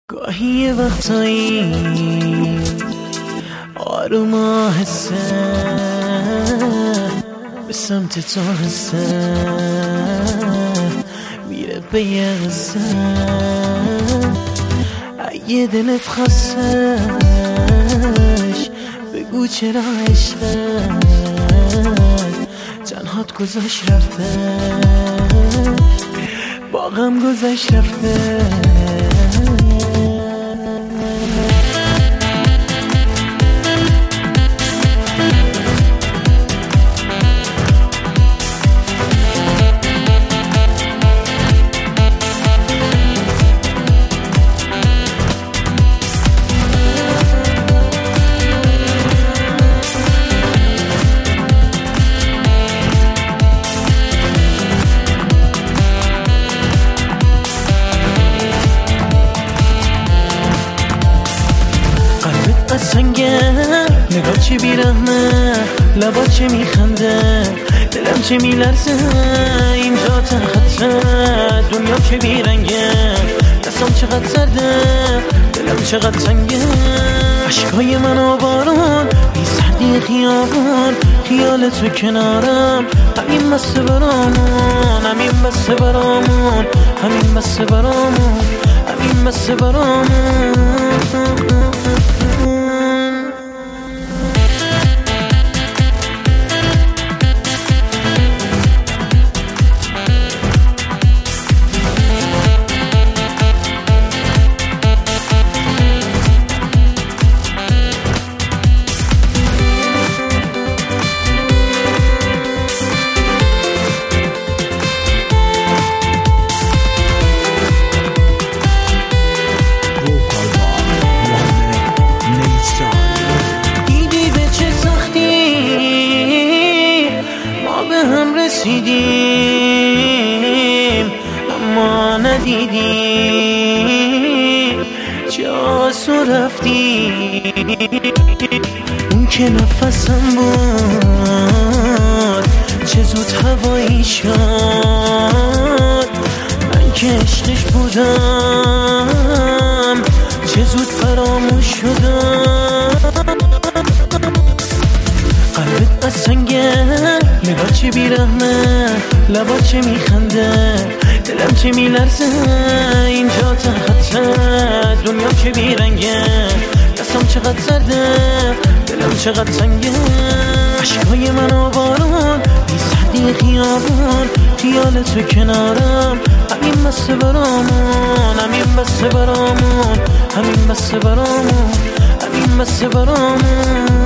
گاهی یه وقتایی آروم آهسته به سمت تو هسته میره به یه قصه اگه دلت خواستش بگو چرا عشقت تنهات گذاشت رفته با غم گذاشت رفته سنگه نگاه چه بیرحمه لبا چه میخنده دلم چه میلرزه اینجا تخته دنیا چه بیرنگه دستم چقدر سرده دلم چقدر تنگه عشقای من و بارون بی سردی خیابون خیال تو کنارم همین بسته برامون همین بسته برامون همین بسته برامون همین بسته برامون رسیدیم اما ندیدیم جاسو رفتیم اون که نفسم بود چه زود هوایی شد من که عشقش بودم چه زود فراموش شدم قلبت از سنگه نگاه چه بیرحمه لبا چه میخنده دلم چه میلرزه اینجا تخته دنیا چه بیرنگه دستم چقدر سرده دلم چقدر تنگه عشقای من و بارون بی سردی خیابون خیال تو کنارم همین بسته برامون همین بسته برامون همین بسته برامون همین بسته برامون